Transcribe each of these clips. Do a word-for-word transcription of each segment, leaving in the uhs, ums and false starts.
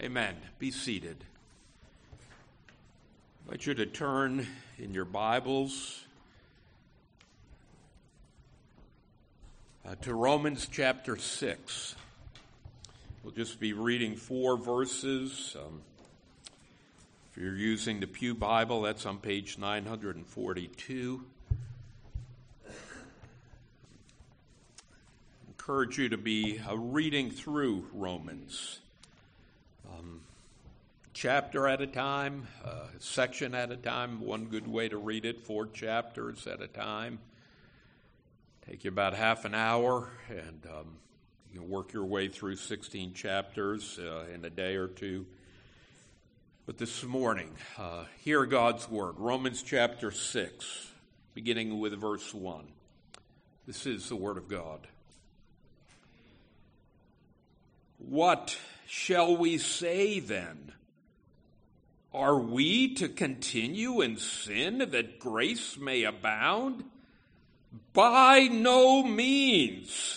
Amen. Be seated. I invite you to turn in your Bibles uh, to Romans chapter six. We'll just be reading four verses. Um, if you're using the Pew Bible, that's on page nine forty-two. I encourage you to be uh, reading through Romans. Um, chapter at a time, uh, section at a time. One good way to read it, four chapters at a time. Take you about half an hour, and um, you can work your way through sixteen chapters uh, in a day or two. But this morning, uh, hear God's word. Romans chapter six, beginning with verse one. This is the word of God. What shall we say then? Are we to continue in sin that grace may abound? By no means.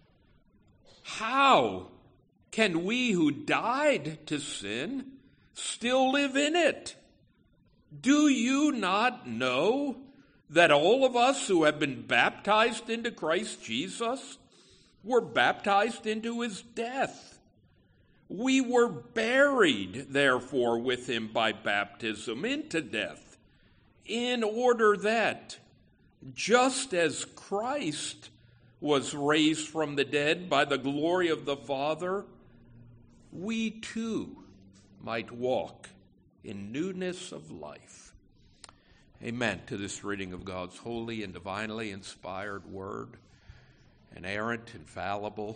How can we who died to sin still live in it? Do you not know that all of us who have been baptized into Christ Jesus were baptized into his death? We were buried, therefore, with him by baptism into death, in order that, just as Christ was raised from the dead by the glory of the Father, we too might walk in newness of life. Amen to this reading of God's holy and divinely inspired word, inerrant, infallible.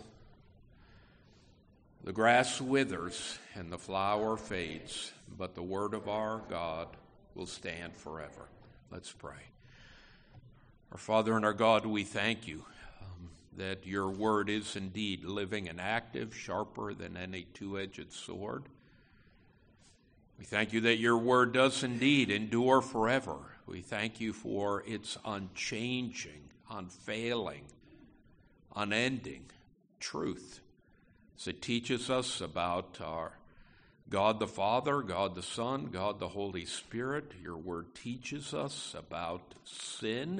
The grass withers and the flower fades, but the word of our God will stand forever. Let's pray. Our Father and our God, we thank you um, that your word is indeed living and active, sharper than any two-edged sword. We thank you that your word does indeed endure forever. We thank you for its unchanging, unfailing, unending truth. So it teaches us about our God the Father, God the Son, God the Holy Spirit. Your word teaches us about sin,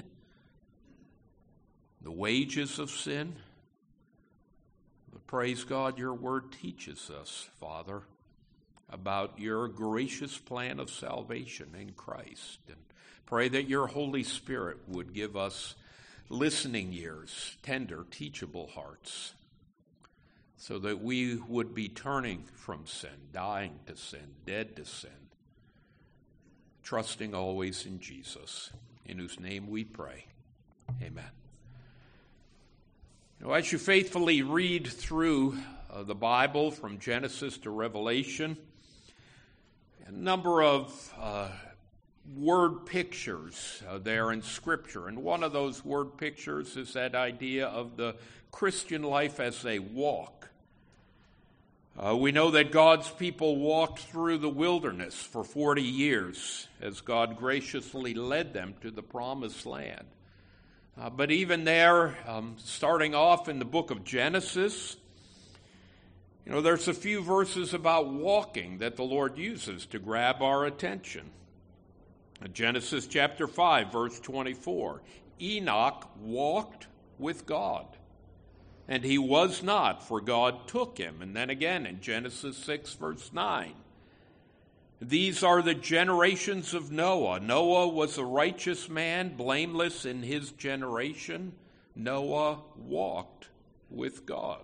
the wages of sin. But praise God, your word teaches us, Father, about your gracious plan of salvation in Christ. And pray that your Holy Spirit would give us listening ears, tender, teachable hearts, so that we would be turning from sin, dying to sin, dead to sin, trusting always in Jesus, in whose name we pray. Amen. You know, as you faithfully read through uh, the Bible from Genesis to Revelation, a number of uh, word pictures uh, there in Scripture, and one of those word pictures is that idea of the Christian life as a walk. Uh, we know that God's people walked through the wilderness for forty years as God graciously led them to the promised land. Uh, but even there, um, starting off in the book of Genesis, you know, there's a few verses about walking that the Lord uses to grab our attention. Uh, Genesis chapter five, verse twenty-four, Enoch walked with God, and he was not, for God took him. And then again in Genesis six, verse nine. These are the generations of Noah. Noah was a righteous man, blameless in his generation. Noah walked with God.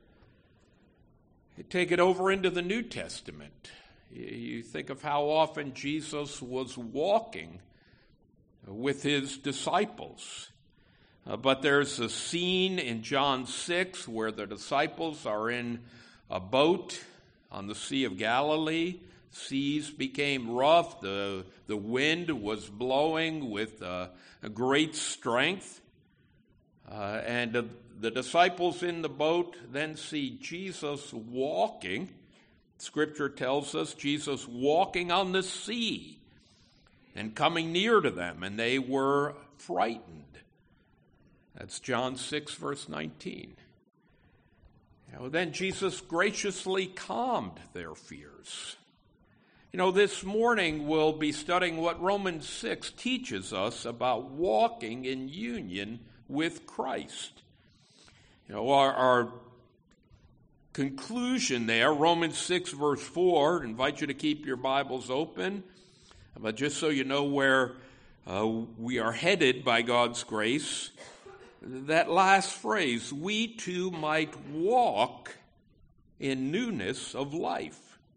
You take it over into the New Testament. You think of how often Jesus was walking with his disciples. Uh, but there's a scene in John six where the disciples are in a boat on the Sea of Galilee. Seas became rough. The, the wind was blowing with uh, a great strength. Uh, and uh, the disciples in the boat then see Jesus walking. Scripture tells us Jesus walking on the sea and coming near to them, and they were frightened. That's John six, verse nineteen. You know, then Jesus graciously calmed their fears. You know, this morning we'll be studying what Romans six teaches us about walking in union with Christ. You know, our, our conclusion there, Romans six verse four, I invite you to keep your Bibles open, but just so you know where uh, we are headed by God's grace, that last phrase, we too might walk in newness of life.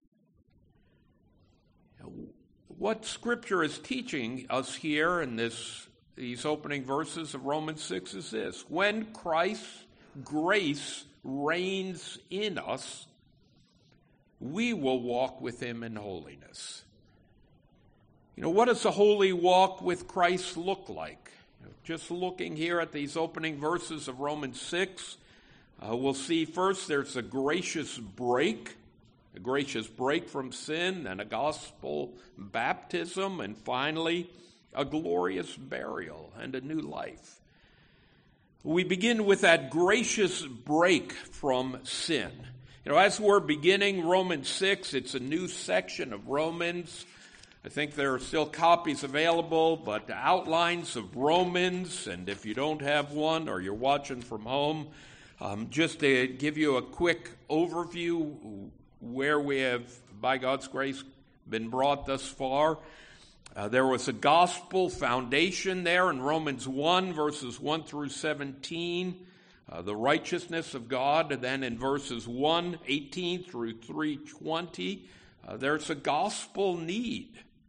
What Scripture is teaching us here in this these opening verses of Romans six is this: when Christ's grace reigns in us, we will walk with him in holiness. You know, what does a holy walk with Christ look like? You know, just looking here at these opening verses of Romans six, uh, we'll see first there's a gracious break. A gracious break from sin, and a gospel baptism, and finally, a glorious burial and a new life. We begin with that gracious break from sin. You know, as we're beginning Romans six, it's a new section of Romans. I think there are still copies available, but outlines of Romans, and if you don't have one or you're watching from home, um, just to give you a quick overview where we have, by God's grace, been brought thus far. Uh, there was a gospel foundation there in Romans one, verses one through seventeen, uh, the righteousness of God. And then in verses one, eighteen through three twenty, uh, there's a gospel need.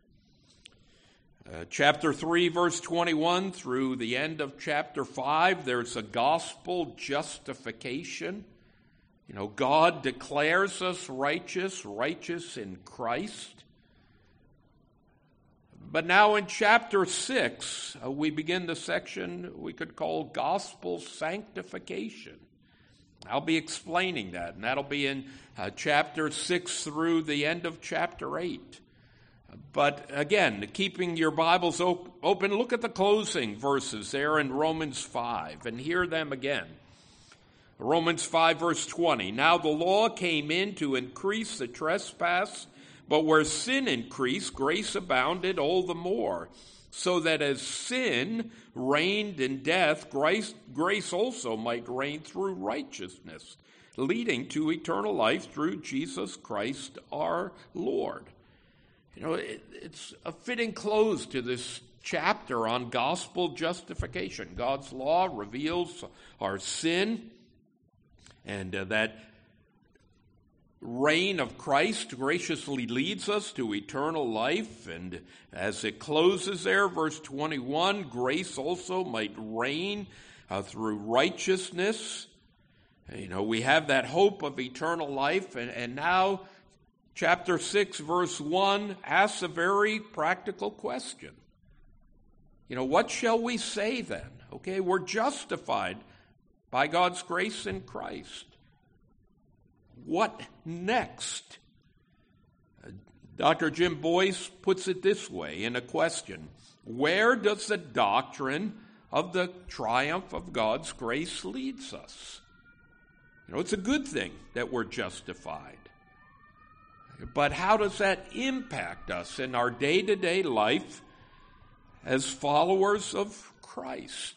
Uh, chapter three, verse twenty-one through the end of chapter five, there's a gospel justification. You know, God declares us righteous, righteous in Christ. But now in chapter six, uh, we begin the section we could call gospel sanctification. I'll be explaining that, and that'll be in uh, chapter six through the end of chapter eight. But again, keeping your Bibles op- open, look at the closing verses there in Romans five and hear them again. Romans five, verse twenty, now the law came in to increase the trespass, but where sin increased, grace abounded all the more, so that as sin reigned in death, grace, grace also might reign through righteousness, leading to eternal life through Jesus Christ our Lord. You know, it, it's a fitting close to this chapter on gospel justification. God's law reveals our sin, and uh, that reign of Christ graciously leads us to eternal life. And as it closes there, verse twenty-one, grace also might reign uh, through righteousness. You know, we have that hope of eternal life. And, and now chapter six, verse one asks a very practical question. You know, what shall we say then? Okay, we're justified by God's grace in Christ. What next? Uh, Doctor Jim Boyce puts it this way in a question: where does the doctrine of the triumph of God's grace leads us? You know, it's a good thing that we're justified. But how does that impact us in our day-to-day life as followers of Christ?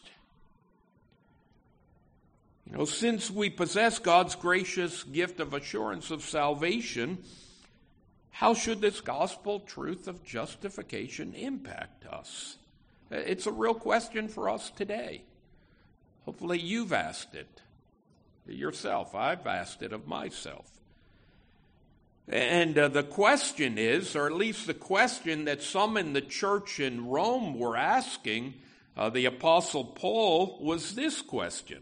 You know, since we possess God's gracious gift of assurance of salvation, how should this gospel truth of justification impact us? It's a real question for us today. Hopefully you've asked it yourself. I've asked it of myself. And uh, the question is, or at least the question that some in the church in Rome were asking uh, the Apostle Paul, was this question: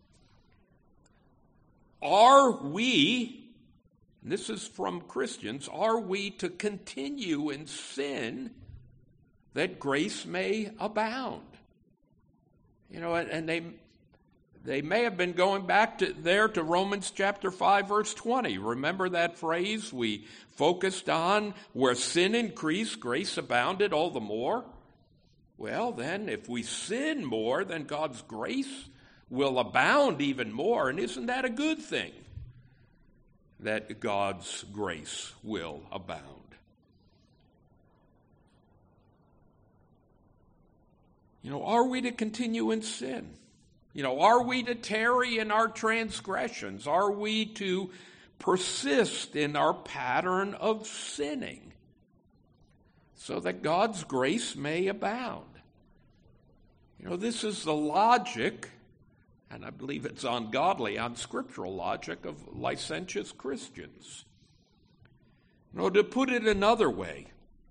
are we, and this is from Christians, are we to continue in sin that grace may abound? You know, and they they may have been going back to there to Romans chapter five, verse twenty. Remember that phrase we focused on, where sin increased, grace abounded all the more? Well, then, if we sin more, then God's grace will abound even more. And isn't that a good thing? that God's grace will abound. You know, are we to continue in sin? You know, are we to tarry in our transgressions? Are we to persist in our pattern of sinning so that God's grace may abound? You know, this is the logic, and I believe it's ungodly, unscriptural logic of licentious Christians. You know, to put it another way,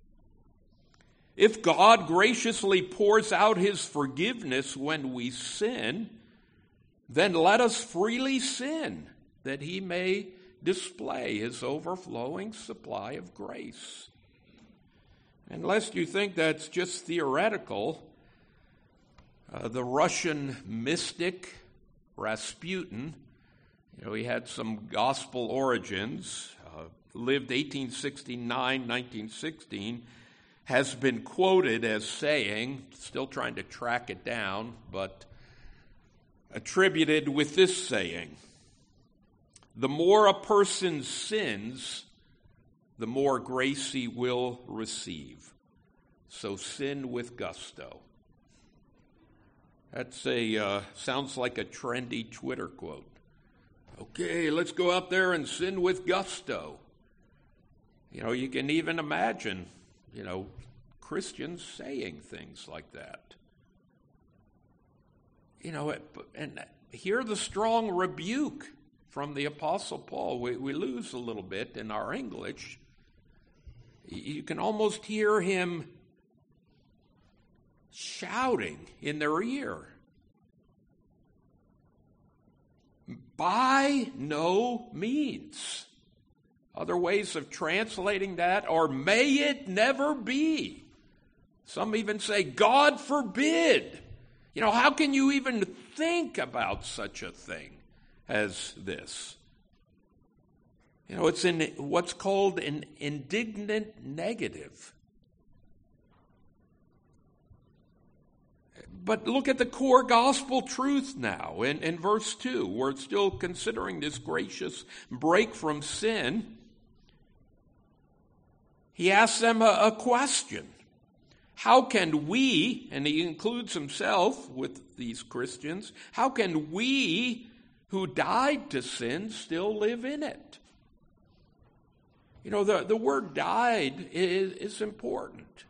if God graciously pours out his forgiveness when we sin, then let us freely sin, that he may display his overflowing supply of grace. And lest you think that's just theoretical, uh, the Russian mystic Rasputin, you know, he had some gospel origins, uh, lived eighteen sixty-nine, nineteen sixteen, has been quoted as saying, still trying to track it down, but attributed with this saying: the more a person sins, the more grace he will receive. So sin with gusto. That's a, uh, sounds like a trendy Twitter quote. Okay, let's go out there and sin with gusto. You know, you can even imagine, you know, Christians saying things like that. You know, and hear the strong rebuke from the Apostle Paul. We, we lose a little bit in our English. You can almost hear him shouting in their ear. By no means. Other ways of translating that are, may it never be. Some even say, God forbid. You know, how can you even think about such a thing as this? You know, it's in what's called an indignant negative. But look at the core gospel truth now in, in verse two. We're still considering this gracious break from sin. He asks them a, a question. How can we, and he includes himself with these Christians, how can we who died to sin still live in it? You know, the, the word died is, is important.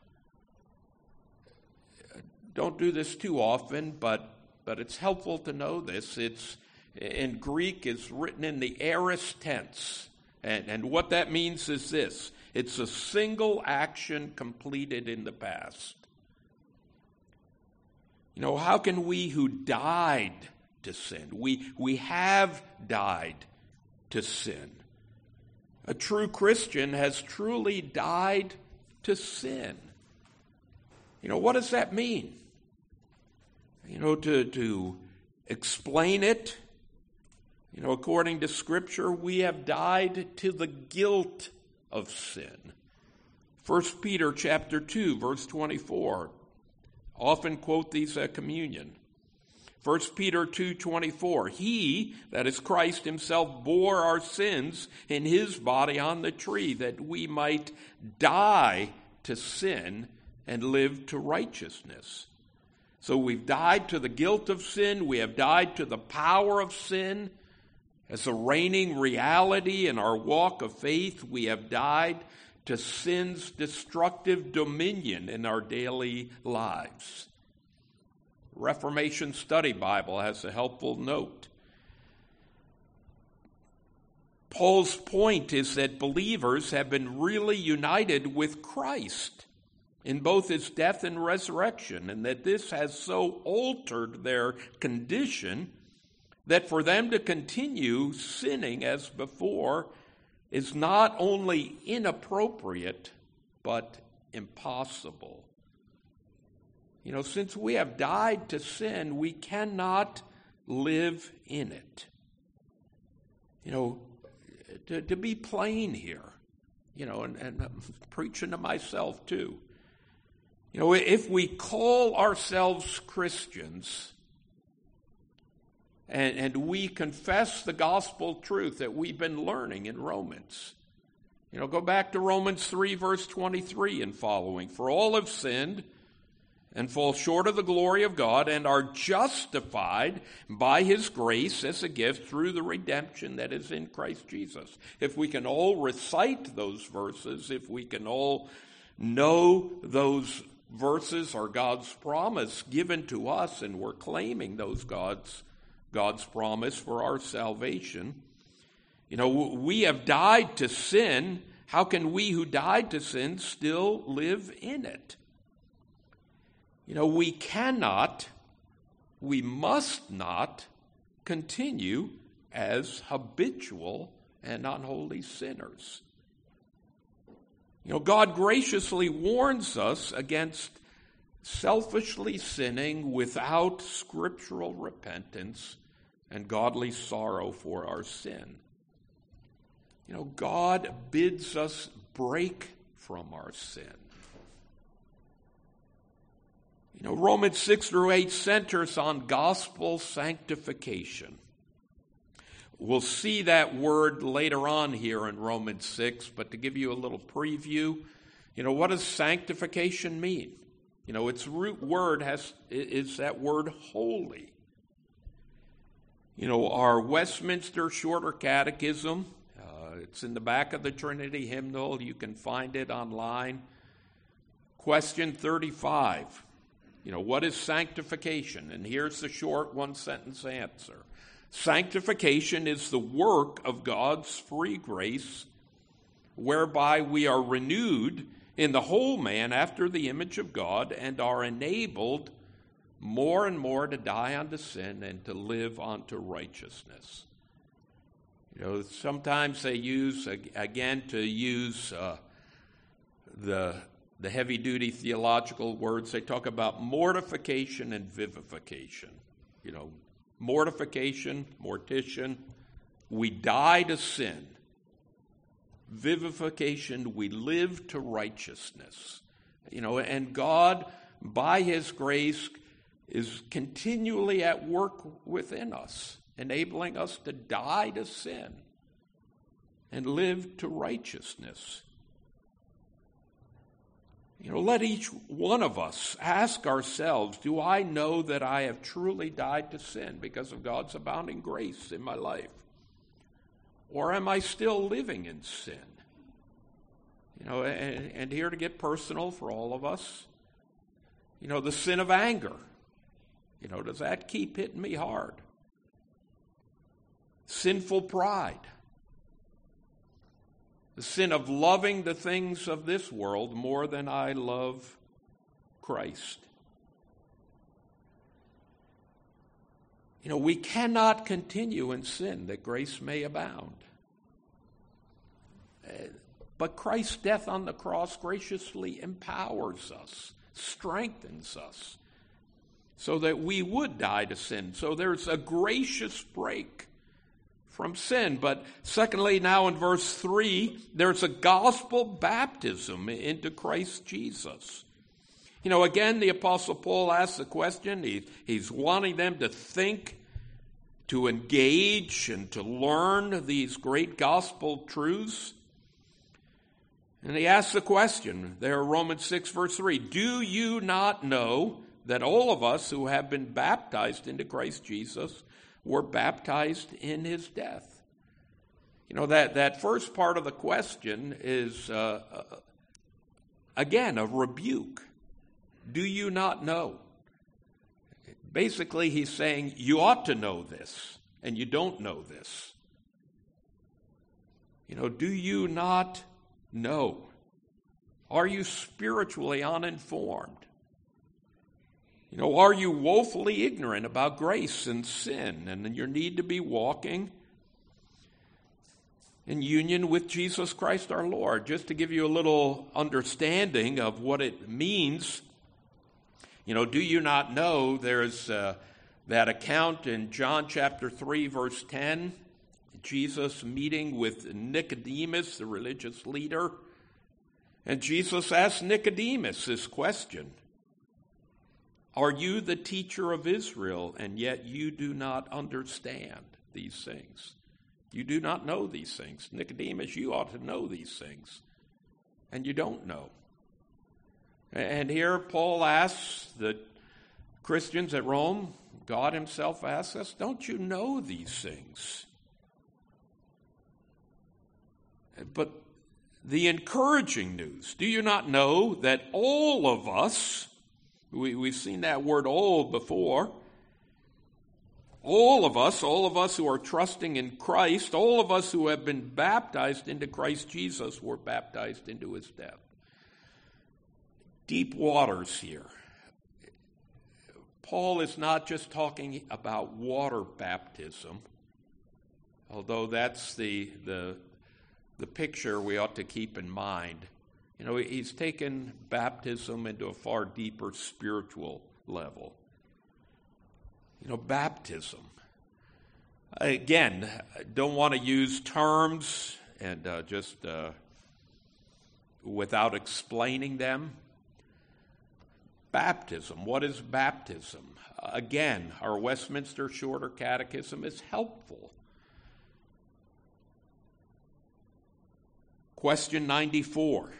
Don't do this too often, but, but it's helpful to know this. It's in Greek, it's written in the aorist tense. And, and what that means is this. It's a single action completed in the past. You know, how can we who died to sin, we, we have died to sin. A true Christian has truly died to sin. You know, what does that mean? You know, to, to explain it, you know, according to Scripture, we have died to the guilt of sin. First Peter chapter two, verse twenty-four. Often quote these at communion. First Peter two twenty-four. He, that is Christ himself, bore our sins in his body on the tree, that we might die to sin and live to righteousness. So we've died to the guilt of sin. We have died to the power of sin. As a reigning reality in our walk of faith, we have died to sin's destructive dominion in our daily lives. Reformation Study Bible has a helpful note. Paul's point is that believers have been really united with Christ in both his death and resurrection, and that this has so altered their condition that for them to continue sinning as before is not only inappropriate, but impossible. You know, since we have died to sin, we cannot live in it. You know, to, to be plain here, you know, and, and I'm preaching to myself too. You know, if we call ourselves Christians, And, and we confess the gospel truth that we've been learning in Romans. You know, go back to Romans three, verse twenty-three and following. For all have sinned and fall short of the glory of God, and are justified by his grace as a gift through the redemption that is in Christ Jesus. If we can all recite those verses, if we can all know those verses are God's promise given to us, and we're claiming those God's, God's promise for our salvation, you know, we have died to sin. How can we who died to sin still live in it? You know, we cannot, we must not continue as habitual and unholy sinners. You know, God graciously warns us against selfishly sinning without scriptural repentance and godly sorrow for our sin. You know, God bids us break from our sin. You know, Romans six through eight centers on gospel sanctification. We'll see that word later on here in Romans six, but to give you a little preview, you know, what does sanctification mean? You know, its root word has is that word holy. You know, our Westminster Shorter Catechism, uh, it's in the back of the Trinity hymnal. You can find it online. Question thirty-five. You know, what is sanctification? And here's the short one-sentence answer. Sanctification is the work of God's free grace, whereby we are renewed in the whole man after the image of God and are enabled more and more to die unto sin and to live unto righteousness. You know, sometimes they use, again, to use uh, the... the heavy-duty theological words, they talk about mortification and vivification. You know, mortification, mortician, we die to sin. Vivification, we live to righteousness. You know, and God, by his grace, is continually at work within us, enabling us to die to sin and live to righteousness. You know, let each one of us ask ourselves, do I know that I have truly died to sin because of God's abounding grace in my life? Or am I still living in sin? You know, and, and here to get personal for all of us, you know, the sin of anger. You know, does that keep hitting me hard? Sinful pride. The sin of loving the things of this world more than I love Christ. You know, we cannot continue in sin that grace may abound. But Christ's death on the cross graciously empowers us, strengthens us, so that we would die to sin. So there's a gracious break from sin. But secondly, now in verse three, there's a gospel baptism into Christ Jesus. You know, again, the Apostle Paul asks the question. He, he's wanting them to think, to engage, and to learn these great gospel truths. And he asks the question there, Romans six, verse three, do you not know that all of us who have been baptized into Christ Jesus were baptized in his death? You know, that, that first part of the question is, uh, uh, again, a rebuke. Do you not know? Basically, he's saying, you ought to know this, and you don't know this. You know, do you not know? Are you spiritually uninformed? You know, are you woefully ignorant about grace and sin and your need to be walking in union with Jesus Christ our Lord? Just to give you a little understanding of what it means, you know, do you not know there's uh, that account in John chapter three, verse ten, Jesus meeting with Nicodemus, the religious leader, and Jesus asked Nicodemus this question. Are you the teacher of Israel, and yet you do not understand these things? You do not know these things. Nicodemus, you ought to know these things, and you don't know. And here Paul asks the Christians at Rome, God himself asks us, don't you know these things? But the encouraging news, do you not know that all of us, we, we've seen that word all before, all of us, all of us who are trusting in Christ, all of us who have been baptized into Christ Jesus were baptized into his death. Deep waters here. Paul is not just talking about water baptism, although that's the, the, the picture we ought to keep in mind. You know, he's taken baptism into a far deeper spiritual level. You know, baptism. Again, don't want to use terms and uh, just uh, without explaining them. Baptism. What is baptism? Again, our Westminster Shorter Catechism is helpful. Question ninety-four.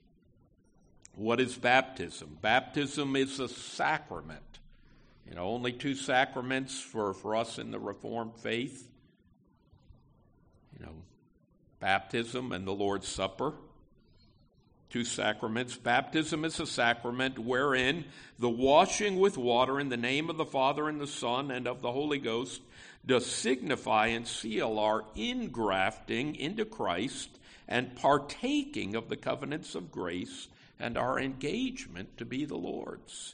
What is baptism? Baptism is a sacrament. You know, only two sacraments for, for us in the Reformed faith. You know, baptism and the Lord's Supper. Two sacraments. Baptism is a sacrament wherein the washing with water in the name of the Father and the Son and of the Holy Ghost does signify and seal our ingrafting into Christ and partaking of the covenants of grace and our engagement to be the Lord's.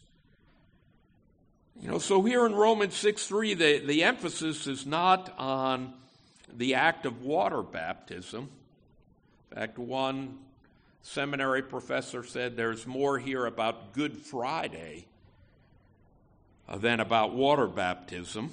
You know, so here in Romans six three, the, the emphasis is not on the act of water baptism. In fact, one seminary professor said there's more here about Good Friday than about water baptism.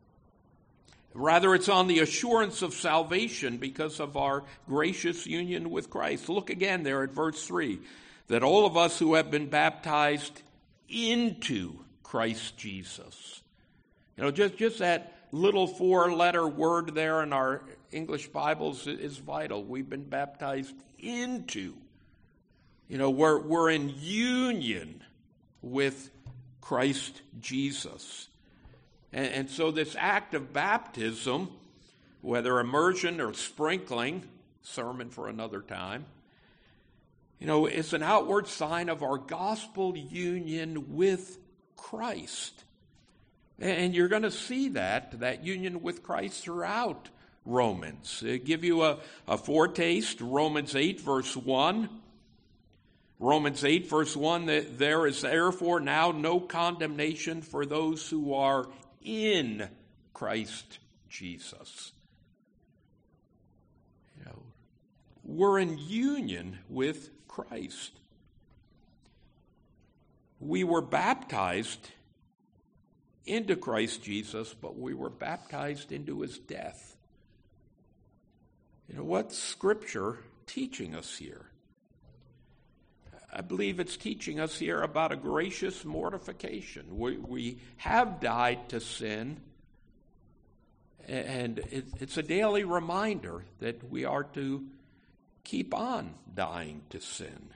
Rather, it's on the assurance of salvation because of our gracious union with Christ. Look again there at verse three, that all of us who have been baptized into Christ Jesus. You know, just, just that little four-letter word there in our English Bibles is vital. We've been baptized into. You know, we're, we're in union with Christ Jesus. And, and so this act of baptism, whether immersion or sprinkling, sermon for another time, you know, it's an outward sign of our gospel union with Christ. And you're going to see that, that union with Christ throughout Romans. They give you a, a foretaste, Romans eight, verse one. Romans eight, verse one, that there is therefore now no condemnation for those who are in Christ Jesus. You know, we're in union with Christ. We were baptized into Christ Jesus, but we were baptized into his death. You know, what's Scripture teaching us here? I believe it's teaching us here about a gracious mortification. We, we have died to sin, and it, it's a daily reminder that we are to keep on dying to sin.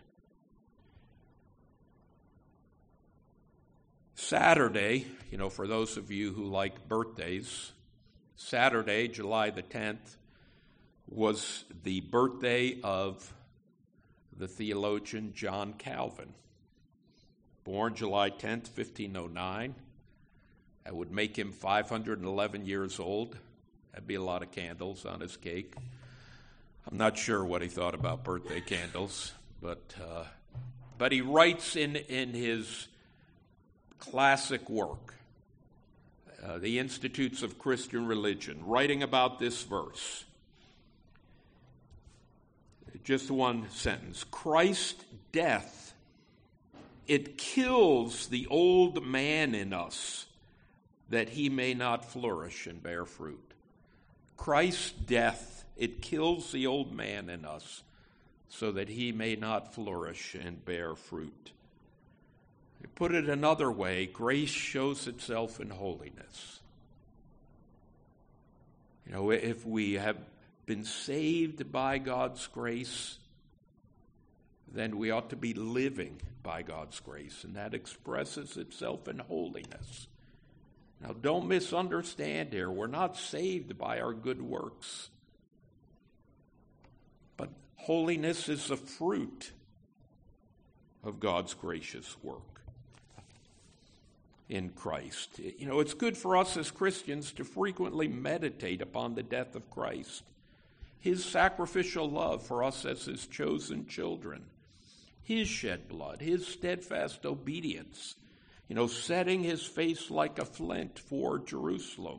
Saturday, you know, for those of you who like birthdays, Saturday, July the tenth, was the birthday of the theologian John Calvin. Born July tenth, fifteen oh nine. That would make him five hundred eleven years old. That'd be a lot of candles on his cake. I'm not sure what he thought about birthday candles, but uh, but he writes in, in his classic work, uh, The Institutes of Christian Religion, writing about this verse. Just one sentence. Christ's death, it kills the old man in us that he may not flourish and bear fruit. Christ's death, it kills the old man in us so that he may not flourish and bear fruit. To put it another way, grace shows itself in holiness. You know, if we have been saved by God's grace, then we ought to be living by God's grace, and that expresses itself in holiness. Now, don't misunderstand here. We're not saved by our good works. But holiness is the fruit of God's gracious work in Christ. You know, it's good for us as Christians to frequently meditate upon the death of Christ, his sacrificial love for us as his chosen children, his shed blood, his steadfast obedience, you know, setting his face like a flint for Jerusalem.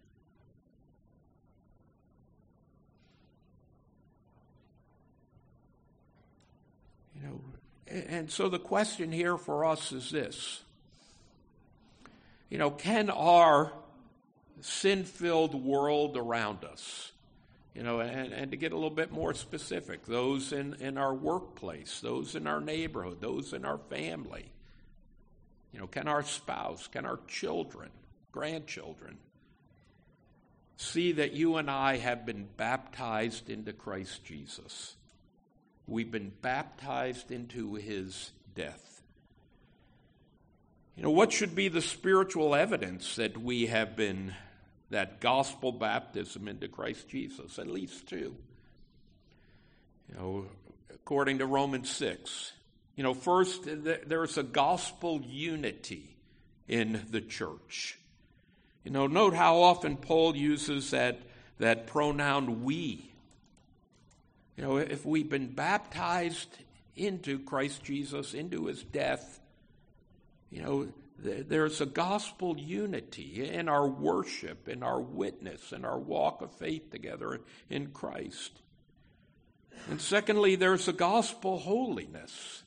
You know, and so the question here for us is this. You know, can our sin-filled world around us, you know, and, and to get a little bit more specific, those in, in our workplace, those in our neighborhood, those in our family, you know, can our spouse, can our children, grandchildren, see that you and I have been baptized into Christ Jesus? We've been baptized into his death. You know, what should be the spiritual evidence that we have been, that gospel baptism into Christ Jesus? At least two. You know, according to Romans six. You know, first, there's a gospel unity in the church. You know, note how often Paul uses that, that pronoun we. You know, if we've been baptized into Christ Jesus, into his death, you know, th- there's a gospel unity in our worship, in our witness, in our walk of faith together in Christ. And secondly, there's a gospel holiness.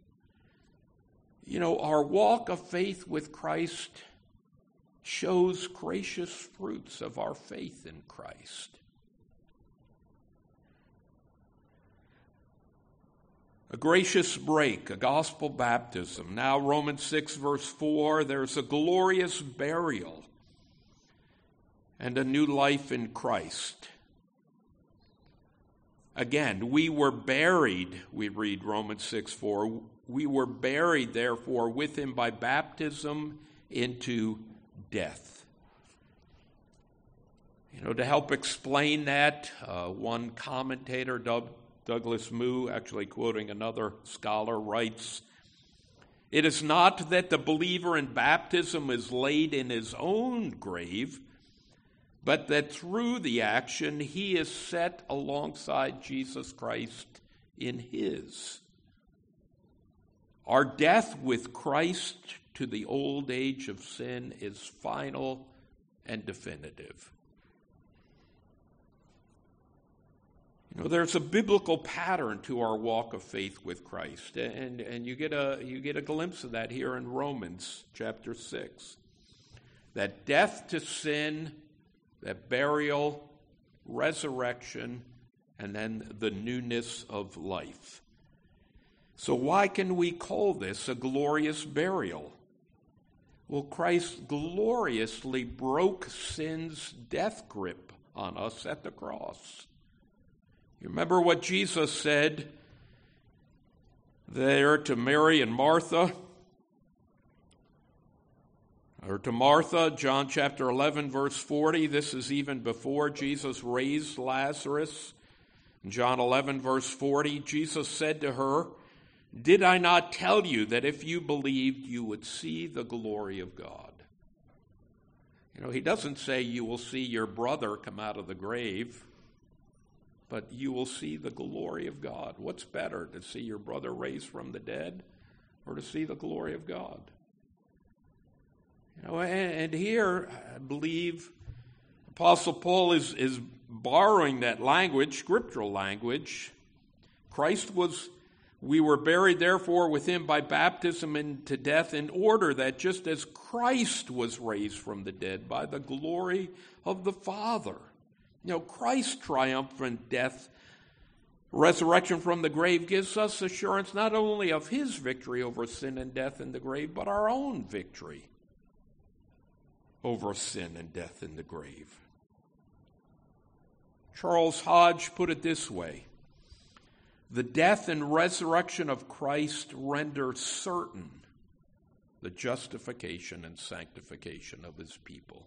You know, our walk of faith with Christ shows gracious fruits of our faith in Christ. A gracious break, a gospel baptism. Now, Romans six, verse four, there's a glorious burial and a new life in Christ. Again, we were buried, we read Romans six, four, we were buried, therefore, with him by baptism into death. You know, to help explain that, uh, one commentator, Doug, Douglas Moo, actually quoting another scholar, writes, "It is not that the believer in baptism is laid in his own grave, but that through the action he is set alongside Jesus Christ in his. Our death with Christ to the old age of sin is final and definitive." You know, there's a biblical pattern to our walk of faith with Christ, and, and you get a you get a glimpse of that here in Romans chapter six. That death to sin, that burial, resurrection, and then the newness of life. So why can we call this a glorious burial? Well, Christ gloriously broke sin's death grip on us at the cross. You remember what Jesus said there to Mary and Martha? Or to Martha, John chapter eleven, verse forty. This is even before Jesus raised Lazarus. In John eleven, verse forty, Jesus said to her, "Did I not tell you that if you believed, you would see the glory of God?" You know, he doesn't say you will see your brother come out of the grave, but you will see the glory of God. What's better, to see your brother raised from the dead or to see the glory of God? You know, and, and here, I believe, Apostle Paul is, is borrowing that language, scriptural language. Christ was, we were buried therefore with him by baptism into death, in order that just as Christ was raised from the dead by the glory of the Father. You know, Christ's triumphant death Resurrection from the grave gives us assurance not only of his victory over sin and death in the grave, but our own victory over sin and death in the grave. Charles Hodge put it this way: the death and resurrection of Christ render certain the justification and sanctification of his people.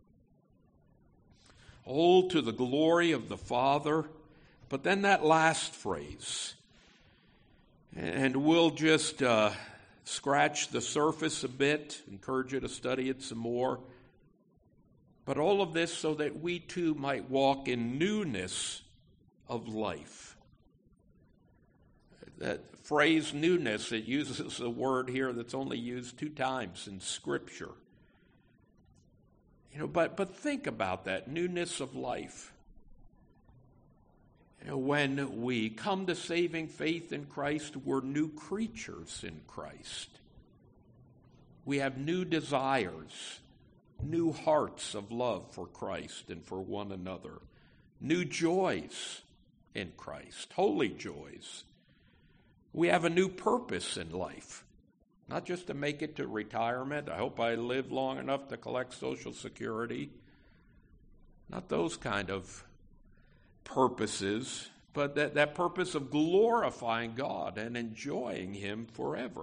All to the glory of the Father. But then that last phrase, and we'll just uh, scratch the surface a bit, encourage you to study it some more. But all of this so that we too might walk in newness of life. That phrase newness, it uses a word here that's only used two times in Scripture. You know, but but think about that, newness of life. You know, when we come to saving faith in Christ, we're new creatures in Christ. We have new desires, new hearts of love for Christ and for one another, new joys in Christ, holy joys. We have a new purpose in life, not just to make it to retirement. I hope I live long enough to collect Social Security. Not those kind of purposes, but that, that purpose of glorifying God and enjoying him forever.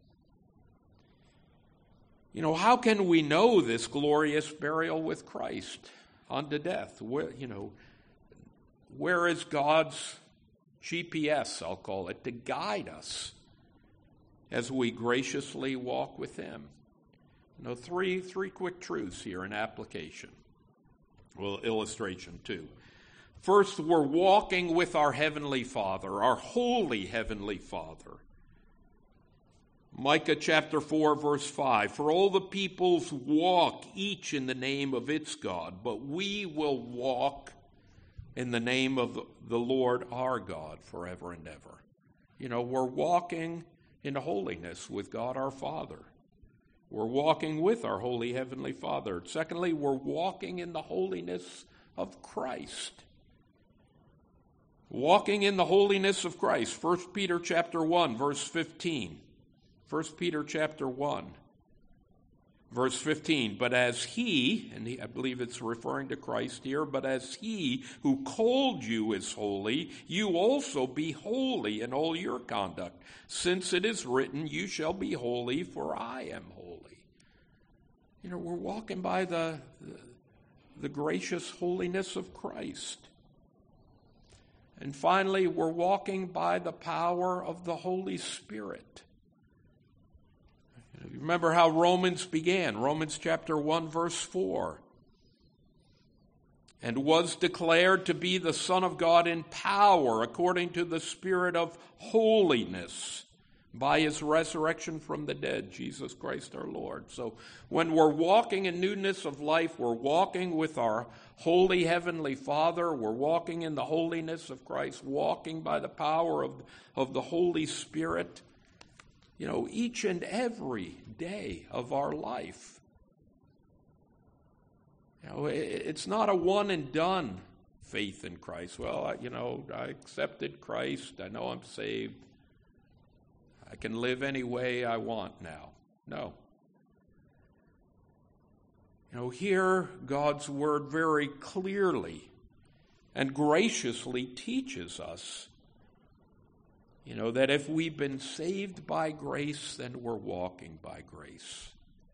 You know, how can we know this glorious burial with Christ unto death? Where, you know, where is God's G P S, I'll call it, to guide us as we graciously walk with him? You know, three, three quick truths here in application. Well, illustration too. First, we're walking with our Heavenly Father, our holy Heavenly Father. Micah chapter four, verse five, for all the peoples walk each in the name of its God, but we will walk in the name of the Lord our God forever and ever. You know, we're walking in holiness with God our Father. We're walking with our holy Heavenly Father. Secondly, we're walking in the holiness of Christ. Walking in the holiness of Christ. First Peter chapter one, verse fifteen. First Peter chapter one, verse fifteen. But as he, and he, I believe it's referring to Christ here, but as he who called you is holy, you also be holy in all your conduct, since it is written, you shall be holy, for I am holy. You know, we're walking by the, the, the gracious holiness of Christ. And finally, we're walking by the power of the Holy Spirit. You remember how Romans began, Romans chapter one, verse four. And was declared to be the Son of God in power, according to the Spirit of holiness, by his resurrection from the dead, Jesus Christ our Lord. So when we're walking in newness of life, we're walking with our holy Heavenly Father, we're walking in the holiness of Christ, walking by the power of, of the Holy Spirit, you know, each and every day of our life. You know, it's not a one and done faith in Christ. Well, I, you know, I accepted Christ, I know I'm saved, I can live any way I want now. No. You know, here God's Word very clearly and graciously teaches us, you know, that if we've been saved by grace, then we're walking by grace.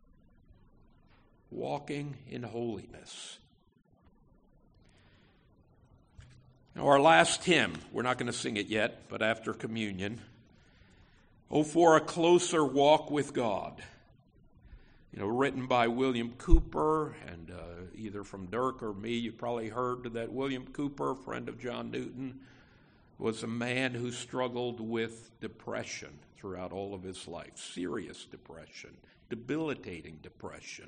Walking in holiness. Now, our last hymn, we're not going to sing it yet, but after communion, Oh, for a closer walk with God. You know, written by William Cooper, and uh, either from Dirk or me, you probably heard that William Cooper, friend of John Newton, was a man who struggled with depression throughout all of his life. Serious depression, debilitating depression.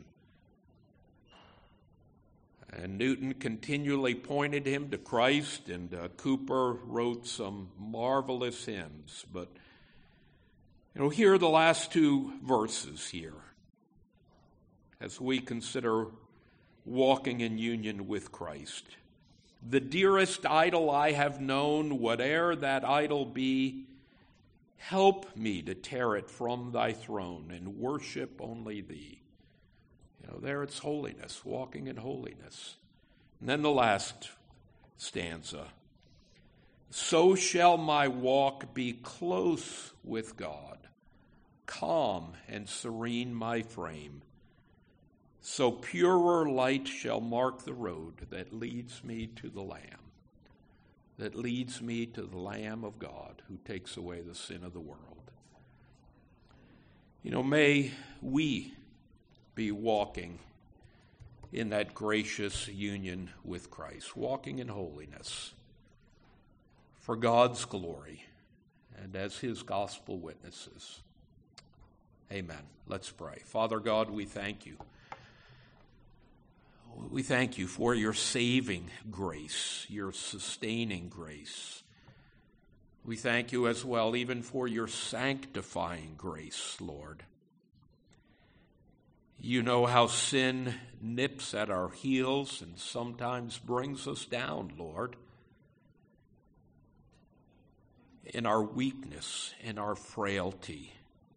And Newton continually pointed him to Christ, and uh, Cooper wrote some marvelous hymns. But, you know, here are the last two verses here as we consider walking in union with Christ. The dearest idol I have known, whate'er that idol be, help me to tear it from thy throne and worship only thee. You know, there it's holiness, walking in holiness. And then the last stanza. So shall my walk be close with God, calm and serene my frame. So purer light shall mark the road that leads me to the Lamb, that leads me to the Lamb of God who takes away the sin of the world. You know, may we be walking in that gracious union with Christ, walking in holiness for God's glory and as his gospel witnesses. Amen. Let's pray. Father God, we thank you. We thank you for your saving grace, your sustaining grace. We thank you as well even for your sanctifying grace, Lord. You know how sin nips at our heels and sometimes brings us down, Lord. In our weakness, in our frailty.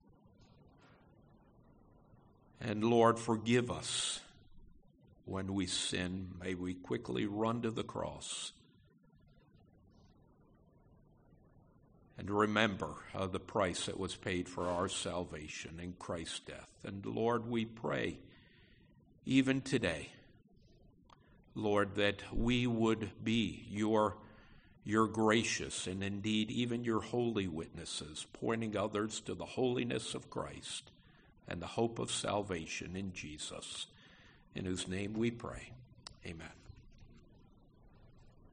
And Lord, forgive us when we sin. May we quickly run to the cross and remember uh, the price that was paid for our salvation in Christ's death. And Lord, we pray even today, Lord, that we would be your, your gracious and indeed even your holy witnesses, pointing others to the holiness of Christ and the hope of salvation in Jesus, in whose name we pray. Amen.